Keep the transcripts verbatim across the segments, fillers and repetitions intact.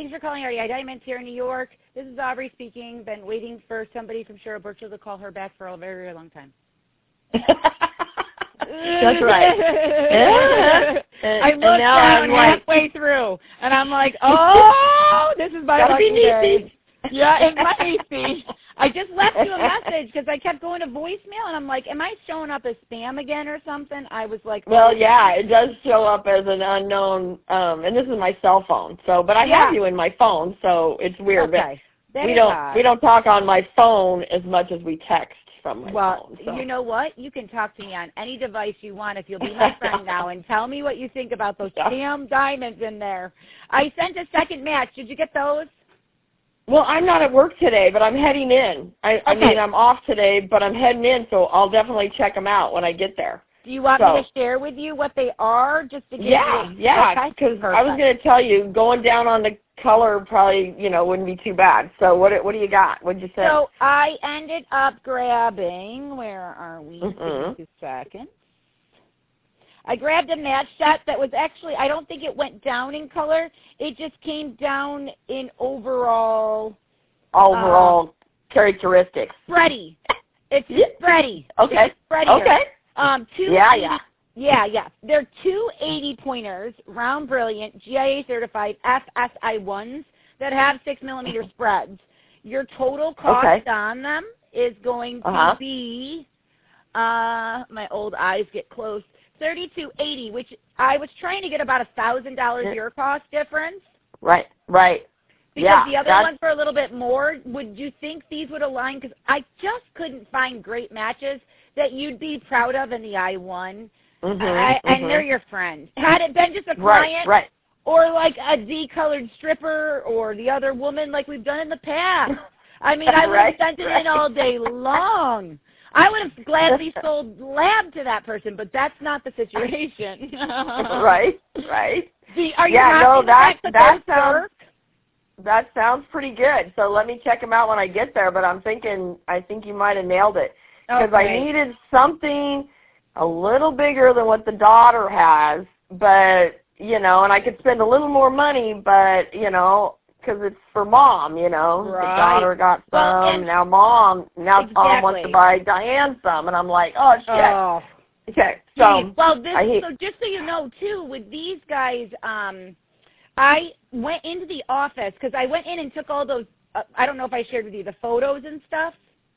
Thanks for calling R E I Diamonds here in New York. This is Aubrey speaking. Been waiting for somebody from Cheryl Burchill to call her back for a very, very long time. That's right. and, I looked down I'm halfway like, through, and I'm like, oh, this is my lucky day. Yeah, it might be. I just left you a message because I kept going to voicemail, and I'm like, am I showing up as spam again or something? I was like, oh. Well, yeah, it does show up as an unknown, um, and this is my cell phone. So, but I yeah. have you in my phone, so it's weird. Okay. But we don't odd. we don't talk on my phone as much as we text from my well, phone. So. You know what? You can talk to me on any device you want if you'll be my friend now and tell me what you think about those yeah. damn diamonds in there. I sent a second match. Did you get those? Well, I'm not at work today, but I'm heading in. I, okay. I mean, I'm off today, but I'm heading in, so I'll definitely check them out when I get there. Do you want so. me to share with you what they are, just to give yeah, you? Yeah, because okay. I was going to tell you, going down on the color probably, you know, wouldn't be too bad. So what what do you got? What did you say? So I ended up grabbing, where are we? Mm-hmm. Two seconds. I grabbed a match set that was actually, I don't think it went down in color. It just came down in overall. Overall uh, characteristics. Spready. It's spready. Okay. It's spreadier. Okay. Um, two yeah, yeah. Yeah, yeah. They're two eighty pointers, round brilliant, G I A certified F S I ones that have six millimeter spreads. Your total cost okay. on them is going to uh-huh. be, uh, my old eyes get close, thirty-two eighty, which I was trying to get about a thousand dollars your cost difference. Right, right. Because yeah, the other that's... ones were a little bit more. Would you think these would align? Because I just couldn't find great matches that you'd be proud of in the I one. Mm-hmm, I, mm-hmm. And they're your friend. Had it been just a client right, right. or like a D-colored stripper or the other woman like we've done in the past, I mean, I would right, have sent it right. in all day long. I would have gladly sold lab to that person, but that's not the situation. right, right. See, are you yeah, happy no, with that, that, that that sounds, work? That sounds pretty good. So let me check them out when I get there, but I'm thinking, I think you might have nailed it. Because okay. I needed something a little bigger than what the daughter has, but, you know, and I could spend a little more money, but, you know, because it's for mom, you know. Right. The daughter got some, well, now mom, now exactly. Tom wants to buy Diane some, and I'm like, oh, shit. Oh. Okay, so. Well, this, I hate- so just so you know, too, with these guys, um, I went into the office because I went in and took all those, uh, I don't know if I shared with you, the photos and stuff.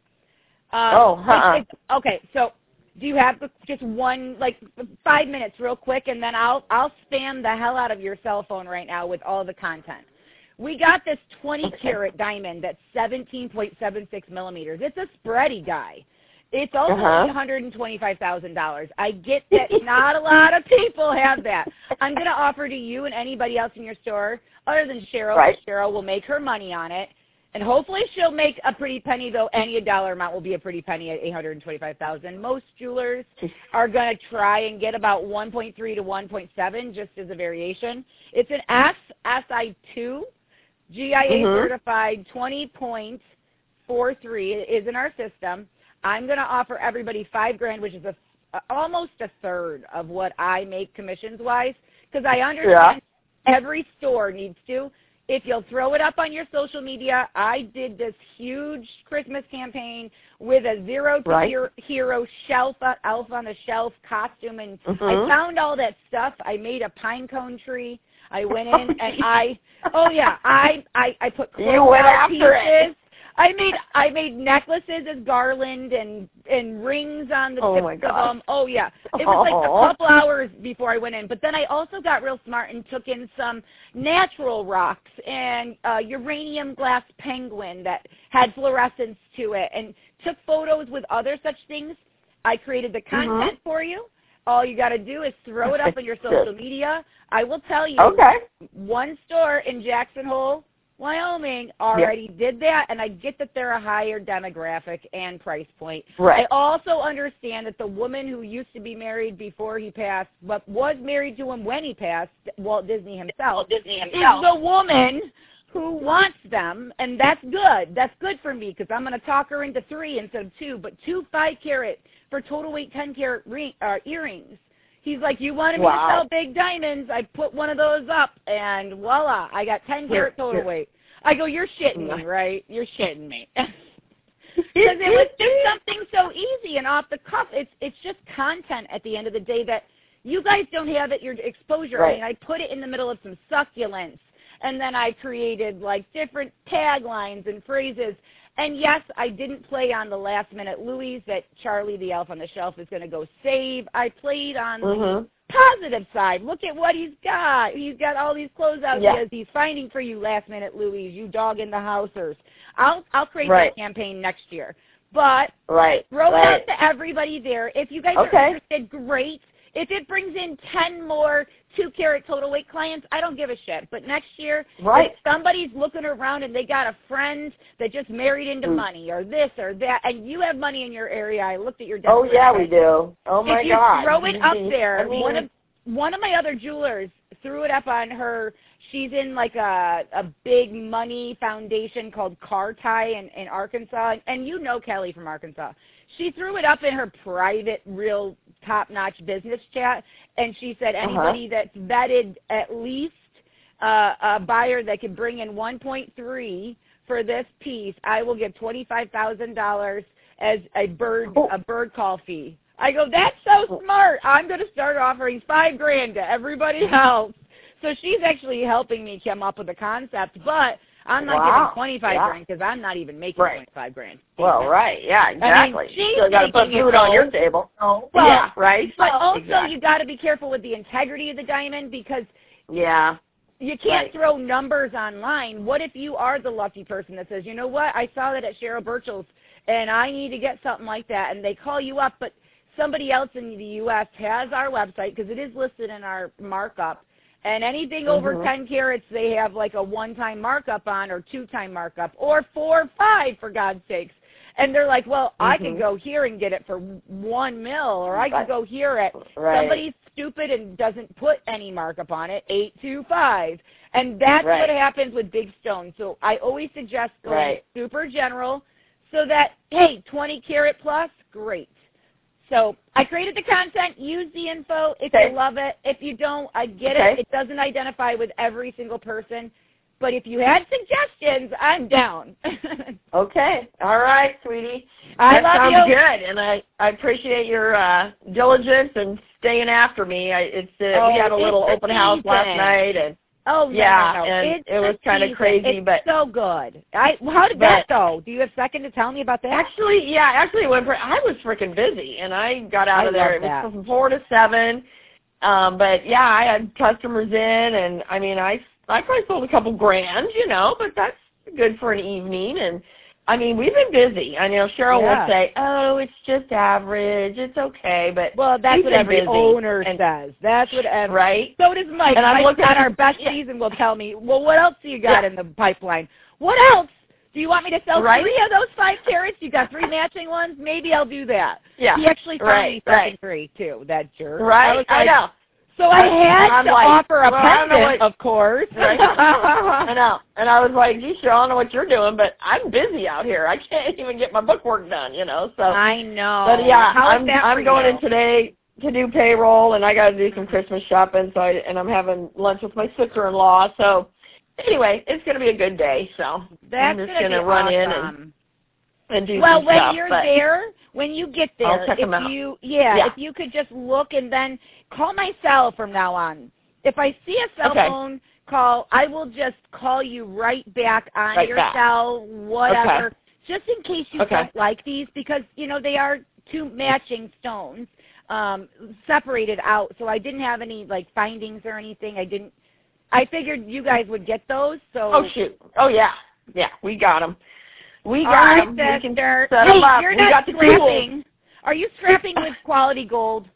Um, oh, huh. It's, it's, okay, so do you have just one, like five minutes real quick, and then I'll I'll spam the hell out of your cell phone right now with all the content. We got this twenty carat diamond that's seventeen point seven six millimeters. It's a spready guy. It's also uh-huh. one hundred twenty-five thousand dollars. I get that not a lot of people have that. I'm going to offer to you and anybody else in your store, other than Cheryl, right. Cheryl will make her money on it. And hopefully she'll make a pretty penny, though any dollar amount will be a pretty penny at eight hundred twenty-five thousand dollars. Most jewelers are going to try and get about one point three to one point seven just as a variation. It's an F S I two, G I A mm-hmm. certified twenty point four three. It is in our system. I'm going to offer everybody five grand, which is a, a, almost a third of what I make commissions-wise, because I understand yeah. every store needs to. If you'll throw it up on your social media, I did this huge Christmas campaign with a zero to right. hero, hero shelf, uh, elf on the shelf costume, and mm-hmm. I found all that stuff. I made a pine cone tree. I went in and I, oh yeah, I I, I put you went after pieces. it. I made I made necklaces as garland and and rings on the oh tips my of gosh. them. Oh yeah, it was like a couple hours before I went in. But then I also got real smart and took in some natural rocks and uh, uranium glass penguin that had fluorescence to it, and took photos with other such things. I created the content mm-hmm. for you. All you got to do is throw it up on your social media. I will tell you, okay. one store in Jackson Hole, Wyoming already yep. did that, and I get that they're a higher demographic and price point. Right. I also understand that the woman who used to be married before he passed, but was married to him when he passed, Walt Disney himself, Walt Disney himself. is the woman who wants them, and that's good. That's good for me because I'm going to talk her into three instead of two, but two five carat for total weight ten carat ring, uh, earrings. He's like, you wanted me Wow. to sell big diamonds. I put one of those up, and voila, I got ten Here, carat total here. weight. I go, you're shitting me, right? You're shitting me. Because it was just something so easy and off the cuff. It's it's just content at the end of the day that you guys don't have at your exposure. Right. I mean, I put it in the middle of some succulents, and then I created like different taglines and phrases. And yes, I didn't play on the last minute Louis that Charlie the Elf on the Shelf is going to go save. I played on Mm-hmm. the positive side. Look at what he's got. He's got all these closeout Yeah. ideas. He's finding for you last minute Louis, you dog in the housers. I'll I'll create Right. that campaign next year. But Right. throw right. it out to everybody there. If you guys Okay. are interested, great. If it brings in ten more two-carat total weight clients, I don't give a shit. But next year, Right. if somebody's looking around and they got a friend that just married into Mm. money or this or that, and you have money in your area, I looked at your Oh, yeah, we demographic. do. Oh, my If you God. throw it up Mhm. there, I mean, one of one of my other jewelers threw it up on her. She's in like a a big money foundation called Car Tie in, in Arkansas, and, and you know Kelly from Arkansas. She threw it up in her private, real top-notch business chat, and she said anybody that's vetted at least uh, a buyer that could bring in one point three for this piece, I will give twenty-five thousand dollars as a bird Oh. a bird call fee. I go, that's so smart. I'm going to start offering five grand to everybody else. So she's actually helping me come up with a concept, but I'm not Wow. giving twenty-five Yeah. grand because I'm not even making Right. twenty-five grand. Well, right. Yeah, exactly. she's Still got to put making it food on your gold. table. Well, yeah, right. But also Exactly. you got to be careful with the integrity of the diamond because Yeah. you can't Right. throw numbers online. What if you are the lucky person that says, you know what, I saw that at Cheryl Burchell's, and I need to get something like that, and they call you up, but somebody else in the U S has our website because it is listed in our markup, and anything over Mhm. ten carats they have like a one-time markup on or two-time markup or four or five, for God's sakes. And they're like, well, I could Mhm. go here and get it for one mil, or I could Right. go here at Right. somebody's stupid and doesn't put any markup on it, eight two five. And that's Right. what happens with big stones. So I always suggest going Right. super general so that, hey, twenty carat plus, great. So I created the content. Use the info if Okay. you love it. If you don't, I get Okay. it. It doesn't identify with every single person. But if you had suggestions, I'm down. Okay. All right, sweetie. I that love sounds you. good, and I, I appreciate your uh, diligence and staying after me. I, it's uh, Oh, we had a little it's the open house last season. night, and Oh, no, Yeah, no, no. and It's it was the kinda season. crazy, it's but- so good. I how did but- that go? Do you have a second to tell me about that? actually, yeah, actually, it went. Pre- I was freaking busy, and I got out I of there. love It was that. from four to seven. Um, but yeah, I had customers in, and I mean, I I probably sold a couple grand, you know, but that's good for an evening. And I mean, we've been busy. I know Cheryl Yeah. will say, "Oh, it's just average. It's okay," but Well, that's we've what been every busy, owner and- says. That's what every right? So does Mike. And I'm Mike looking- on our best yeah. season will tell me, well, what else do you got Yeah. in the pipeline? What else? Do you want me to sell Right. three of those five carats? You got three matching ones? Maybe I'll do that. Yeah. He actually found Right, me something right. free, too, that jerk. Right? I, was I like, know. So I had I'm to like, offer a well, I don't know pendant, what- of course. Right. I know. And I was like, gee, Cheryl, I don't know what you're doing, but I'm busy out here. I can't even get my bookwork done, you know. So, I know. but yeah, How is I'm that I'm for going you? in today to do payroll, and I got to do some Christmas shopping. So, I, and I'm having lunch with my sister-in-law. So, anyway, it's going to be a good day. So, That's I'm just gonna gonna be run in and, awesome. and do Well, some when stuff. you're but, there, when you get there, I'll check if 'em out. you yeah, Yeah. if you could just look and then call my cell from now on. If I see a cell Okay. phone call, I will just call you right back on Right your back. cell, whatever, Okay. just in case you Okay. don't like these because you know they are two matching stones um, separated out. So I didn't have any like findings or anything. I didn't. I figured you guys would get those. So Oh shoot! Oh yeah, yeah, we got them. We all got right, them. We can sister. set Hey, 'em up. you're We not got the scrapping. tools. Are you scrapping with quality gold?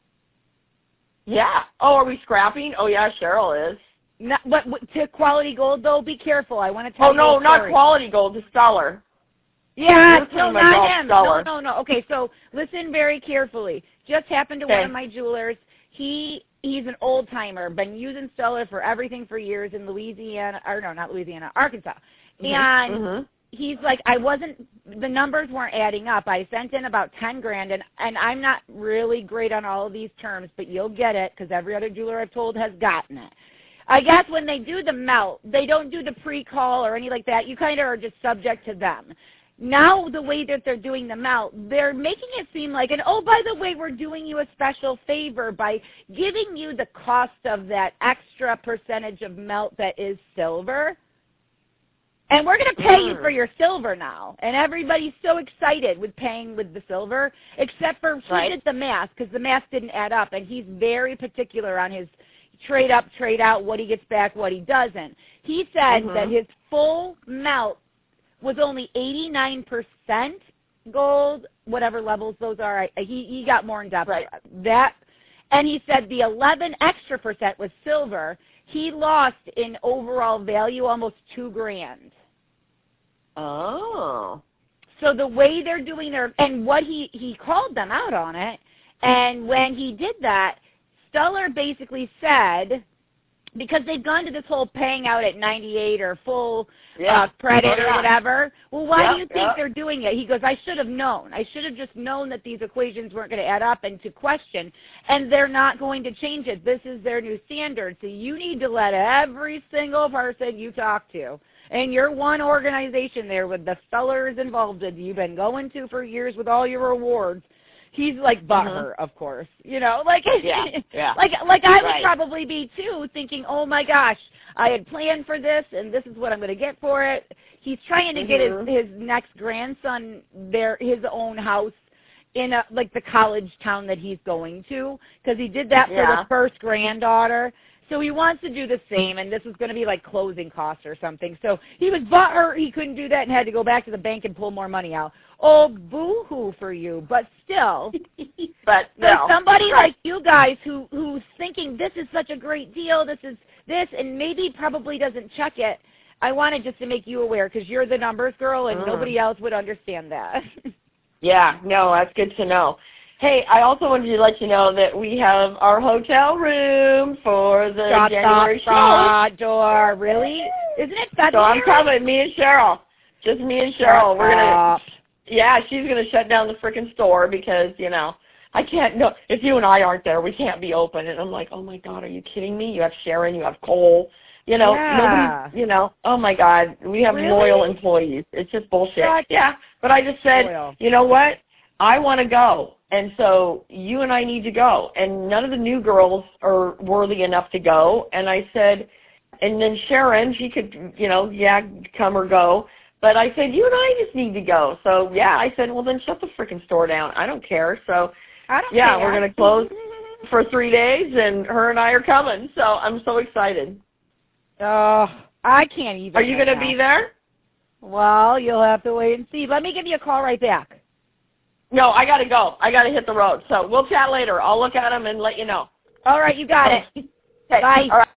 Yeah. Oh, are we scrapping? Oh yeah, Cheryl is. Not, but what- to quality gold though, be careful. I want to tell Oh you. no, a not story. quality gold, the Stellar. Yeah, You're no, talking about not golf him. No, Stellar. no, no. Okay, so listen very carefully. Just happened to Okay. one of my jewelers. He he's an old timer, been using Stellar for everything for years in Louisiana, or no, not Louisiana, Arkansas. Mhm, And mhm. he's like, I wasn't, the numbers weren't adding up. I sent in about ten grand, and, and I'm not really great on all of these terms, but you'll get it because every other jeweler I've told has gotten it. I guess when they do the melt, they don't do the pre-call or any like that. You kind of are just subject to them. Now the way that they're doing the melt, they're making it seem like, and oh, by the way, we're doing you a special favor by giving you the cost of that extra percentage of melt that is silver. And we're going to pay you for your silver now. And everybody's so excited with paying with the silver, except for he right. did the math because the math didn't add up. And he's very particular on his trade up, trade out, what he gets back, what he doesn't. He said mm-hmm. that his full melt was only eighty-nine percent gold, whatever levels those are. I, he, he got more in depth. Right. That, and he said the eleven extra percent was silver. He lost in overall value almost two grand. Oh. So the way they're doing their, and what he, he called them out on it, and when he did that, Stellar basically said, because they've gone to this whole paying out at ninety-eight or full yeah. uh, credit yeah. or whatever, well, why yep, do you think yep. they're doing it? He goes, I should have known. I should have just known that these equations weren't going to add up and to question, and they're not going to change it. This is their new standard, so you need to let every single person you talk to, and you're one organization there with the Stellars involved that you've been going to for years with all your awards. He's like butthurt, mm-hmm. of course, you know, like yeah, yeah. like like I would right. probably be too, thinking, oh my gosh, I had planned for this, and this is what I'm going to get for it. He's trying to mm-hmm. get his his next grandson their his own house in a, like the college town that he's going to, because he did that for yeah. the first granddaughter. So he wants to do the same, and this is going to be like closing costs or something. So he was butthurt he couldn't do that and had to go back to the bank and pull more money out. Oh, boo-hoo for you. But still, but for no. somebody right. like you guys who who's thinking this is such a great deal, this is this, and maybe probably doesn't check it, I wanted just to make you aware because you're the numbers girl, and mm. nobody else would understand that. yeah, no, that's good to know. Hey, I also wanted to let you know that we have our hotel room for the Shut January the show. door. Really? Isn't it February? So I'm coming, me and Cheryl. Just me and Cheryl. Shut We're going up. to, yeah, she's going to shut down the freaking store because, you know, I can't, no, if you and I aren't there, we can't be open. And I'm like, oh, my God, are you kidding me? You have Sharon, you have Cole. You know, yeah. nobody, you know, oh, my God, we have really? loyal employees. It's just bullshit. Shut yeah, but I just said, loyal. You know what? I want to go, and so you and I need to go. And none of the new girls are worthy enough to go. And I said, and then Sharon, she could, you know, yeah, come or go. But I said, you and I just need to go. So, yeah, I said, well, then shut the freaking store down. I don't care. So, I don't yeah, care. we're going to close for three days, and her and I are coming. So I'm so excited. Oh, I can't even. Are you going to be there? Well, you'll have to wait and see. Let me give you a call right back. No, I got to go. I got to hit the road. So we'll chat later. I'll look at them and let you know. All right, you got it. Okay. Bye. All right.